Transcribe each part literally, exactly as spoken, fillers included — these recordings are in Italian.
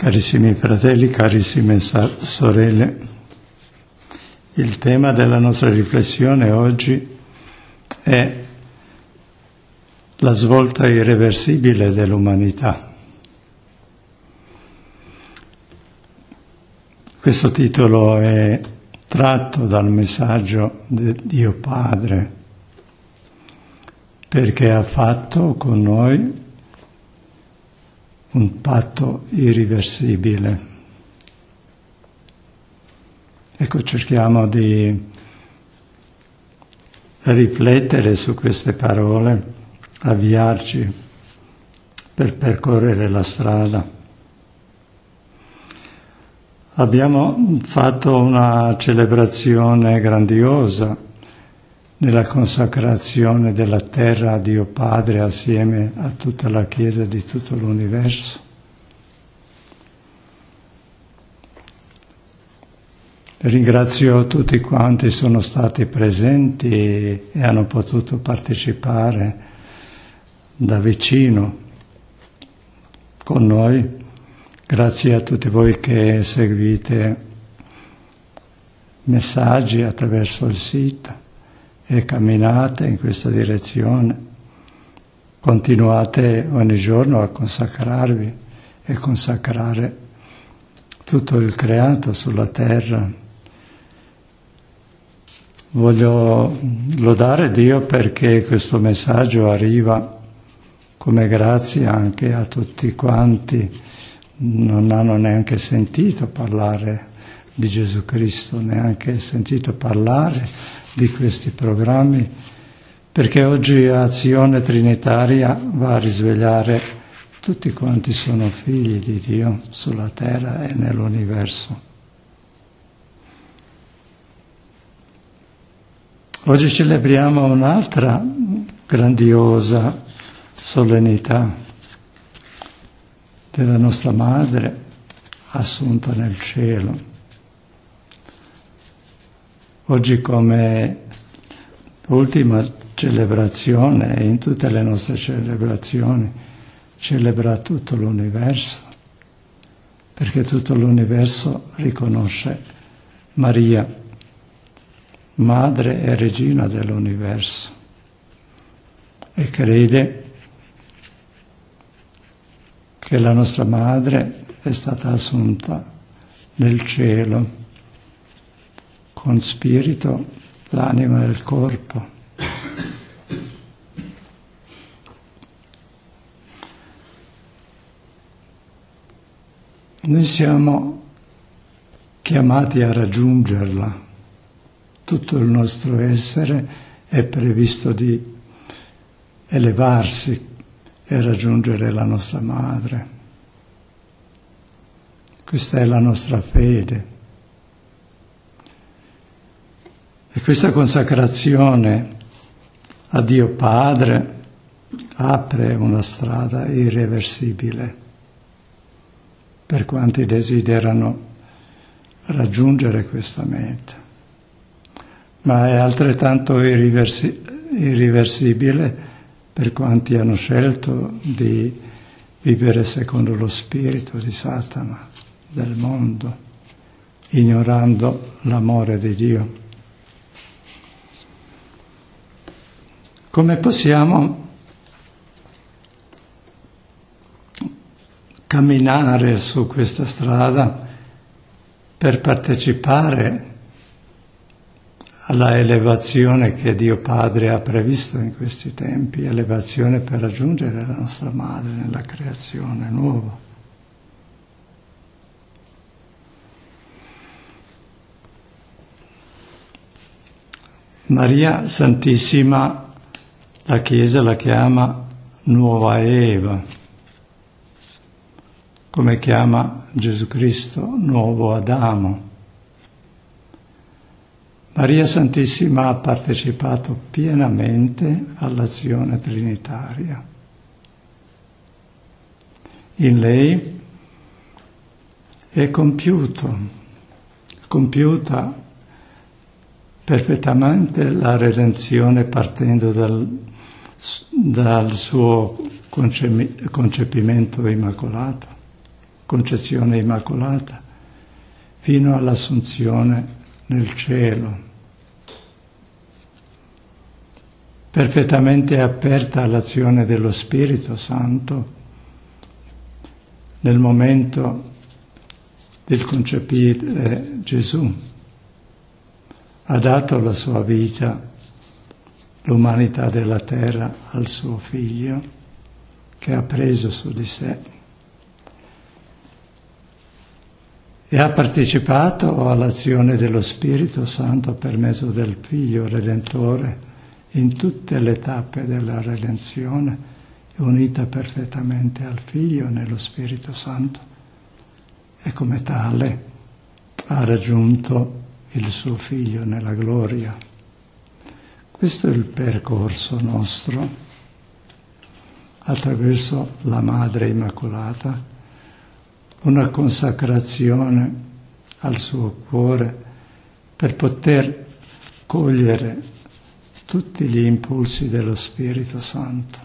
Carissimi fratelli, carissime sorelle, il tema della nostra riflessione oggi è la svolta irreversibile dell'umanità. Questo titolo è tratto dal messaggio di Dio Padre, perché ha fatto con noi un patto irreversibile. Ecco, cerchiamo di riflettere su queste parole, avviarci per percorrere la strada. Abbiamo fatto una celebrazione grandiosa nella consacrazione della terra a Dio Padre assieme a tutta la Chiesa di tutto l'universo. Ringrazio tutti quanti sono stati presenti e hanno potuto partecipare da vicino con noi. Grazie a tutti voi che seguite messaggi attraverso il sito e camminate in questa direzione. Continuate ogni giorno a consacrarvi e consacrare tutto il creato sulla terra. Voglio lodare Dio perché questo messaggio arriva come grazia anche a tutti quanti non hanno neanche sentito parlare di Gesù Cristo, neanche sentito parlare di questi programmi, perché oggi Azione Trinitaria va a risvegliare tutti quanti sono figli di Dio sulla terra e nell'universo. Oggi celebriamo un'altra grandiosa solennità della nostra Madre assunta nel cielo. Oggi come ultima celebrazione, e in tutte le nostre celebrazioni, celebra tutto l'universo, perché tutto l'universo riconosce Maria, Madre e Regina dell'universo, e crede che la nostra Madre è stata assunta nel cielo con spirito, l'anima e il corpo. Noi siamo chiamati a raggiungerla. Tutto il nostro essere è previsto di elevarsi e raggiungere la nostra Madre. Questa è la nostra fede. E questa consacrazione a Dio Padre apre una strada irreversibile per quanti desiderano raggiungere questa meta. Ma è altrettanto irriversi- irreversibile per quanti hanno scelto di vivere secondo lo spirito di Satana, del mondo, ignorando l'amore di Dio. Come possiamo camminare su questa strada per partecipare alla elevazione che Dio Padre ha previsto in questi tempi, elevazione per raggiungere la nostra Madre nella creazione nuova? Maria Santissima, la Chiesa la chiama Nuova Eva, come chiama Gesù Cristo Nuovo Adamo. Maria Santissima ha partecipato pienamente all'azione trinitaria. In lei è compiuto, compiuta perfettamente la redenzione partendo dal, dal suo concepimento immacolato, concezione immacolata, fino all'assunzione nel cielo, perfettamente aperta all'azione dello Spirito Santo nel momento del concepire Gesù. Ha dato la sua vita, l'umanità della terra, al suo Figlio, che ha preso su di sé. E ha partecipato all'azione dello Spirito Santo per mezzo del Figlio Redentore in tutte le tappe della redenzione, unita perfettamente al Figlio nello Spirito Santo, e come tale ha raggiunto il suo Figlio nella gloria. Questo è il percorso nostro attraverso la Madre Immacolata, una consacrazione al suo cuore per poter cogliere tutti gli impulsi dello Spirito Santo,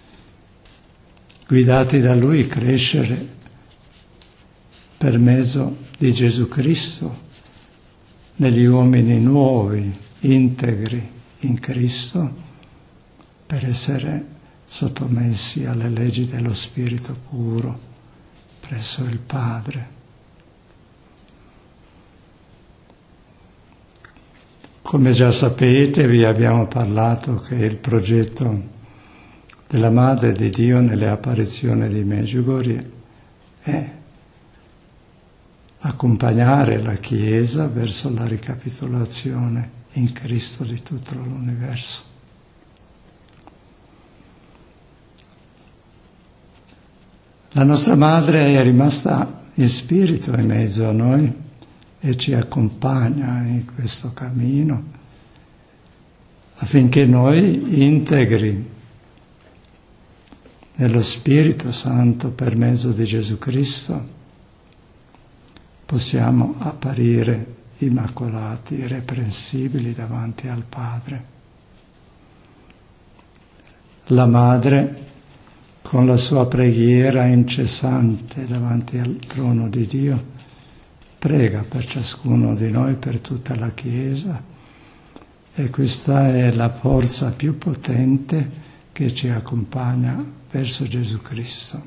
guidati da Lui crescere per mezzo di Gesù Cristo negli uomini nuovi, integri in Cristo, per essere sottomessi alle leggi dello Spirito puro presso il Padre. Come già sapete, vi abbiamo parlato che il progetto della Madre di Dio nelle apparizioni di Medjugorje è accompagnare la Chiesa verso la ricapitolazione in Cristo di tutto l'universo. La nostra Madre è rimasta in spirito in mezzo a noi e ci accompagna in questo cammino affinché noi, integri nello Spirito Santo per mezzo di Gesù Cristo, possiamo apparire immacolati, irreprensibili davanti al Padre. La Madre, con la sua preghiera incessante davanti al trono di Dio, prega per ciascuno di noi, per tutta la Chiesa, e questa è la forza più potente che ci accompagna verso Gesù Cristo.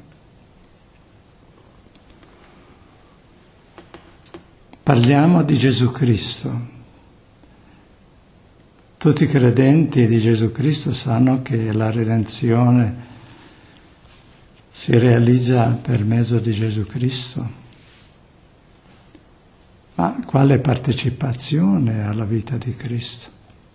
Parliamo di Gesù Cristo. Tutti i credenti di Gesù Cristo sanno che la redenzione si realizza per mezzo di Gesù Cristo. Ma quale partecipazione alla vita di Cristo?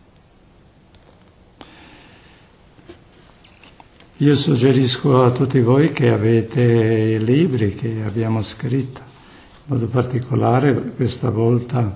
Io suggerisco a tutti voi che avete i libri che abbiamo scritto, in modo particolare questa volta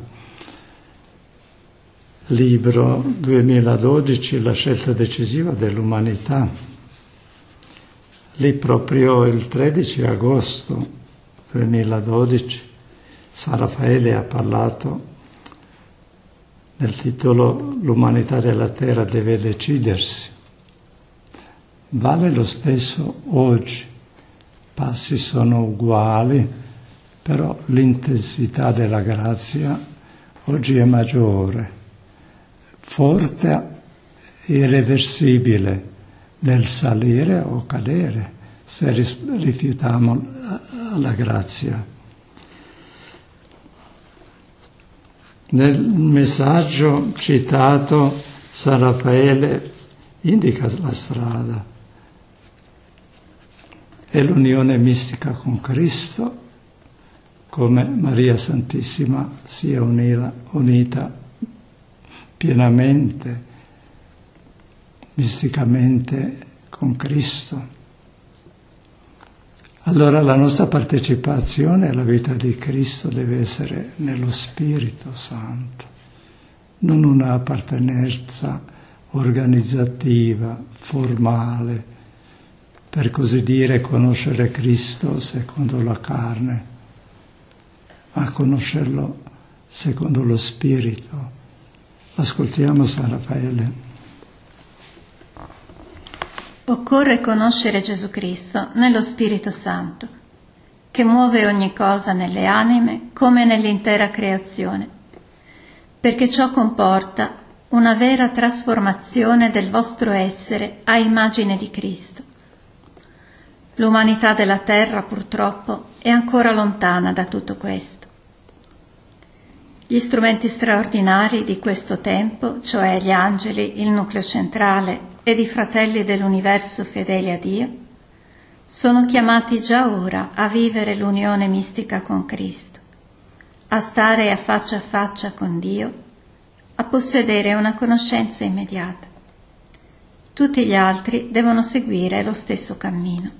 libro duemiladodici, La scelta decisiva dell'umanità. Lì proprio il tredici agosto duemiladodici San Raffaele ha parlato nel titolo L'umanità della terra deve decidersi. Vale lo stesso oggi, passi sono uguali, però l'intensità della grazia oggi è maggiore, forte e irreversibile nel salire o cadere se rifiutiamo la grazia. Nel messaggio citato San Raffaele indica la strada. È l'unione mistica con Cristo, come Maria Santissima sia unita, unita pienamente, misticamente con Cristo. Allora la nostra partecipazione alla vita di Cristo deve essere nello Spirito Santo, non una appartenenza organizzativa, formale, per così dire conoscere Cristo secondo la carne, ma conoscerlo secondo lo Spirito. Ascoltiamo San Raffaele. Occorre conoscere Gesù Cristo nello Spirito Santo, che muove ogni cosa nelle anime come nell'intera creazione, perché ciò comporta una vera trasformazione del vostro essere a immagine di Cristo. L'umanità della terra, purtroppo, è ancora lontana da tutto questo. Gli strumenti straordinari di questo tempo, cioè gli angeli, il nucleo centrale ed i fratelli dell'universo fedeli a Dio, sono chiamati già ora a vivere l'unione mistica con Cristo, a stare a faccia a faccia con Dio, a possedere una conoscenza immediata. Tutti gli altri devono seguire lo stesso cammino.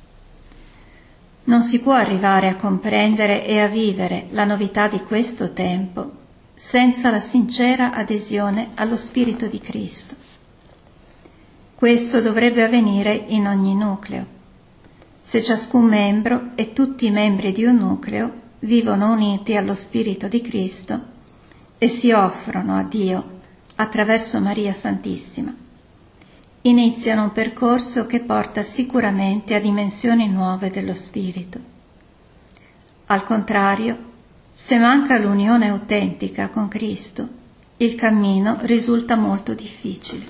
Non si può arrivare a comprendere e a vivere la novità di questo tempo senza la sincera adesione allo Spirito di Cristo. Questo dovrebbe avvenire in ogni nucleo. Se ciascun membro e tutti i membri di un nucleo vivono uniti allo Spirito di Cristo e si offrono a Dio attraverso Maria Santissima, iniziano un percorso che porta sicuramente a dimensioni nuove dello spirito. Al contrario, se manca l'unione autentica con Cristo, il cammino risulta molto difficile.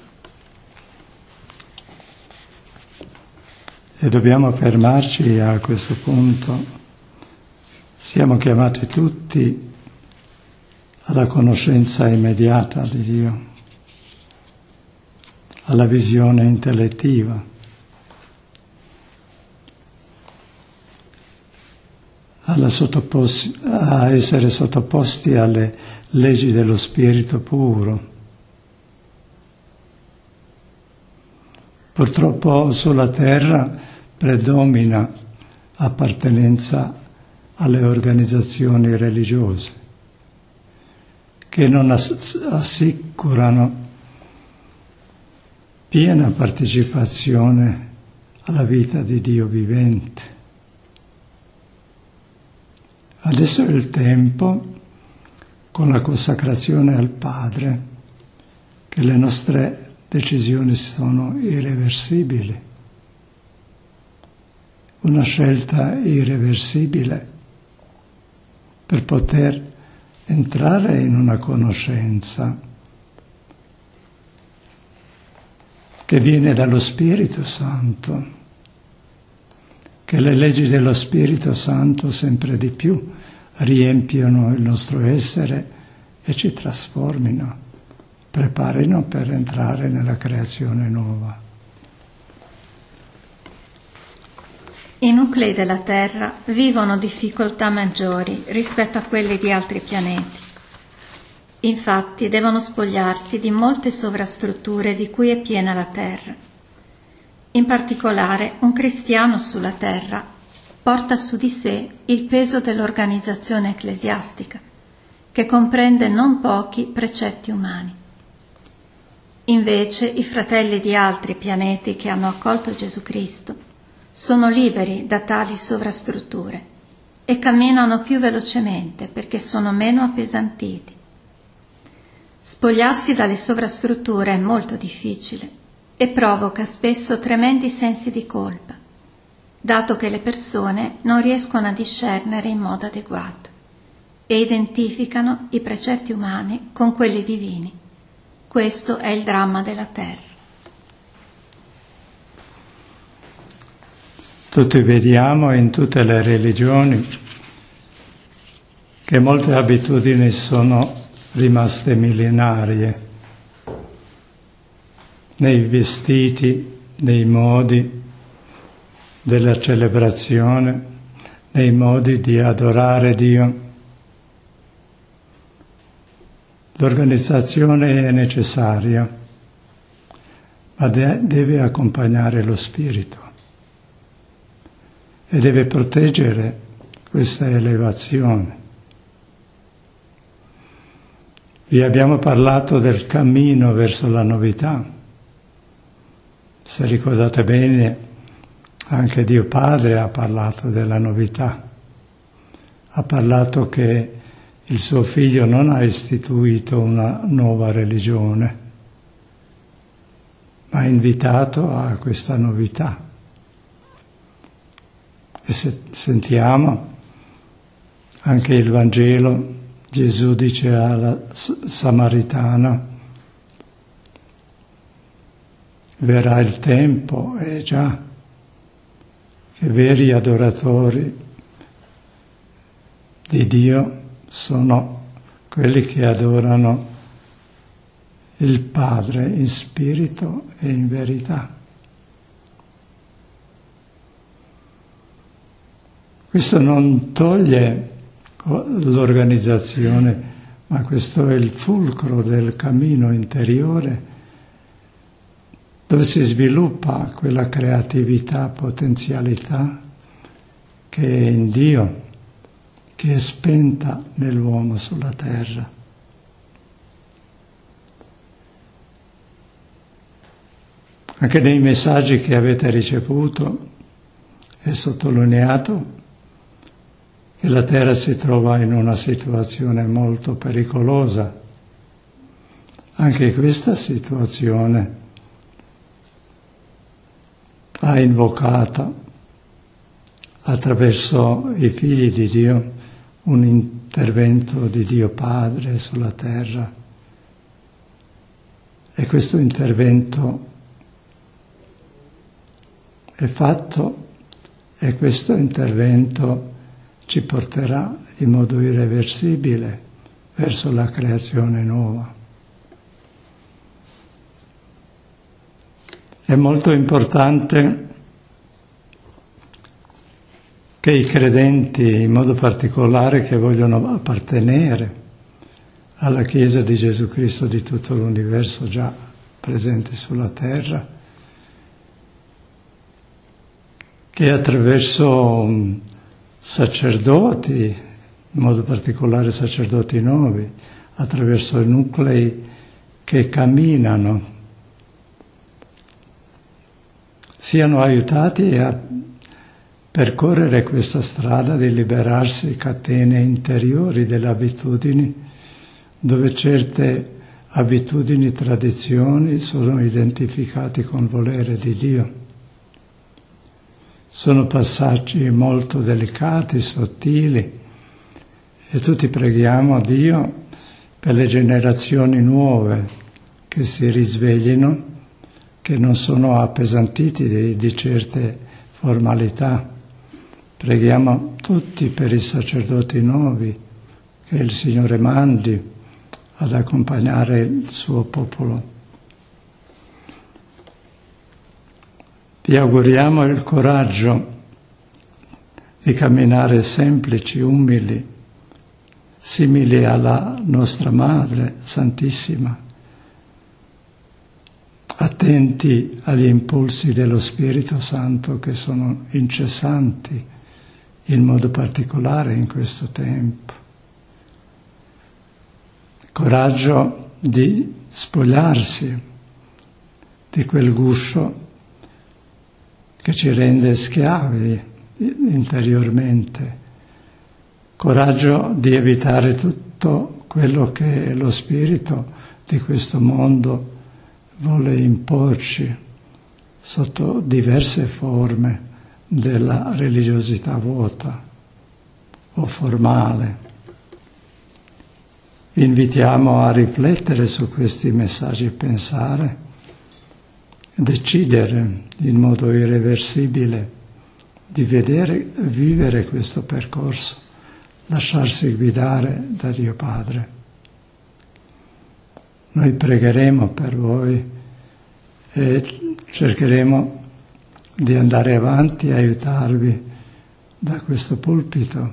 E dobbiamo fermarci a questo punto. Siamo chiamati tutti alla conoscenza immediata di Dio, alla visione intellettiva, alla sottopos- a essere sottoposti alle leggi dello spirito puro. Purtroppo sulla terra predomina appartenenza alle organizzazioni religiose che non ass- assicurano piena partecipazione alla vita di Dio vivente. Adesso è il tempo, con la consacrazione al Padre, che le nostre decisioni sono irreversibili. Una scelta irreversibile per poter entrare in una conoscenza che viene dallo Spirito Santo, che le leggi dello Spirito Santo sempre di più riempiono il nostro essere e ci trasformino, preparino per entrare nella creazione nuova. I nuclei della Terra vivono difficoltà maggiori rispetto a quelli di altri pianeti. Infatti devono spogliarsi di molte sovrastrutture di cui è piena la Terra. In particolare, un cristiano sulla Terra porta su di sé il peso dell'organizzazione ecclesiastica, che comprende non pochi precetti umani. Invece, i fratelli di altri pianeti che hanno accolto Gesù Cristo sono liberi da tali sovrastrutture e camminano più velocemente perché sono meno appesantiti. Spogliarsi dalle sovrastrutture è molto difficile e provoca spesso tremendi sensi di colpa, dato che le persone non riescono a discernere in modo adeguato e identificano i precetti umani con quelli divini. Questo è il dramma della Terra. Tutti vediamo in tutte le religioni che molte abitudini sono rimaste millenarie, nei vestiti, nei modi della celebrazione, nei modi di adorare Dio. L'organizzazione è necessaria, ma de- deve accompagnare lo spirito e deve proteggere questa elevazione. Vi abbiamo parlato del cammino verso la novità. Se ricordate bene, anche Dio Padre ha parlato della novità. Ha parlato che il suo Figlio non ha istituito una nuova religione, ma ha invitato a questa novità. E se sentiamo anche il Vangelo, Gesù dice alla Samaritana: verrà il tempo, e già, che veri adoratori di Dio sono quelli che adorano il Padre in spirito e in verità. Questo non toglie l'organizzazione, ma questo è il fulcro del cammino interiore dove si sviluppa quella creatività, potenzialità che è in Dio, che è spenta nell'uomo sulla terra. Anche nei messaggi che avete ricevuto è sottolineato che la terra si trova in una situazione molto pericolosa. Anche questa situazione ha invocato attraverso i figli di Dio un intervento di Dio Padre sulla terra. E questo intervento è fatto, e questo intervento ci porterà in modo irreversibile verso la creazione nuova. È molto importante che i credenti, in modo particolare che vogliono appartenere alla Chiesa di Gesù Cristo di tutto l'universo già presente sulla terra, che attraverso sacerdoti, in modo particolare sacerdoti nuovi, attraverso i nuclei che camminano, siano aiutati a percorrere questa strada di liberarsi catene interiori delle abitudini, dove certe abitudini, tradizioni sono identificate con il volere di Dio. Sono passaggi molto delicati, sottili, e tutti preghiamo Dio per le generazioni nuove che si risveglino, che non sono appesantiti di, di certe formalità. Preghiamo tutti per i sacerdoti nuovi che il Signore mandi ad accompagnare il suo popolo. Vi auguriamo il coraggio di camminare semplici, umili, simili alla nostra Madre Santissima, attenti agli impulsi dello Spirito Santo che sono incessanti, in modo particolare in questo tempo. Coraggio di spogliarsi di quel guscio che ci rende schiavi interiormente. Coraggio di evitare tutto quello che lo spirito di questo mondo vuole imporci sotto diverse forme della religiosità vuota o formale. Vi invitiamo a riflettere su questi messaggi e pensare, decidere in modo irreversibile di vedere, vivere questo percorso, lasciarsi guidare da Dio Padre. Noi pregheremo per voi e cercheremo di andare avanti e aiutarvi da questo pulpito,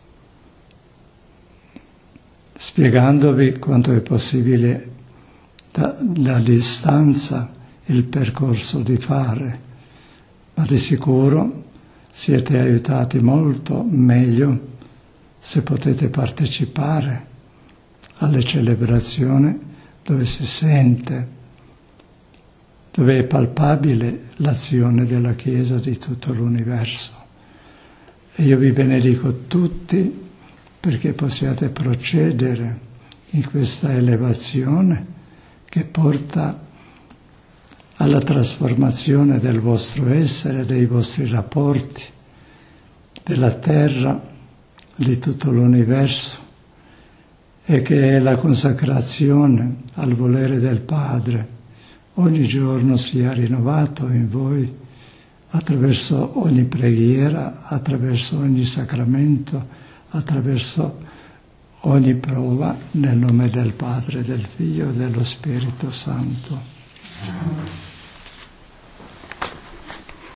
spiegandovi quanto è possibile da, da distanza il percorso di fare, ma di sicuro siete aiutati molto meglio se potete partecipare alle celebrazioni dove si sente, dove è palpabile l'azione della Chiesa di tutto l'universo. E io vi benedico tutti perché possiate procedere in questa elevazione che porta alla trasformazione del vostro essere, dei vostri rapporti, della terra, di tutto l'universo, e che la consacrazione al volere del Padre ogni giorno sia rinnovato in voi attraverso ogni preghiera, attraverso ogni sacramento, attraverso ogni prova, nel nome del Padre, del Figlio e dello Spirito Santo.